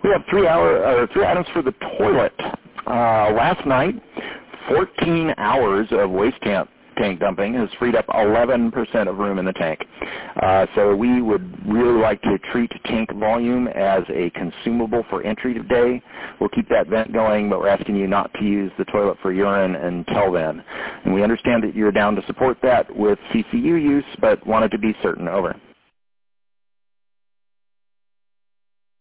We have three items for the toilet. Last night, 14 hours of waste tank dumping has freed up 11% of room in the tank. So we would really like to treat tank volume as a consumable for entry today. We'll keep that vent going, but we're asking you not to use the toilet for urine until then. And we understand that you're down to support that with CCU use, but wanted to be certain. Over.